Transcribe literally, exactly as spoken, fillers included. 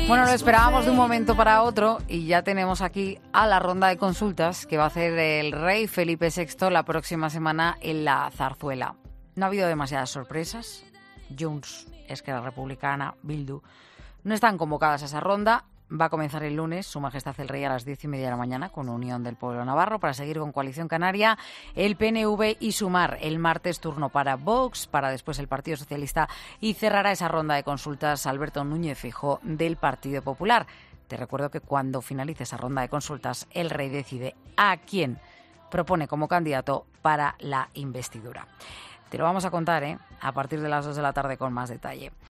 Bueno, lo esperábamos de un momento para otro y ya tenemos aquí a la ronda de consultas que va a hacer el rey Felipe sexto la próxima semana en la Zarzuela. No ha habido demasiadas sorpresas. Junts, Esquerra Republicana, Bildu no están convocadas a esa ronda. Va a comenzar el lunes, Su Majestad el Rey, a las diez y media de la mañana con Unión del Pueblo Navarro para seguir con Coalición Canaria, el P N V y Sumar. El martes turno para Vox, para después el Partido Socialista y cerrará esa ronda de consultas Alberto Núñez Feijóo del Partido Popular. Te recuerdo que cuando finalice esa ronda de consultas, el Rey decide a quién propone como candidato para la investidura. Te lo vamos a contar, ¿eh? A partir de las dos de la tarde con más detalle.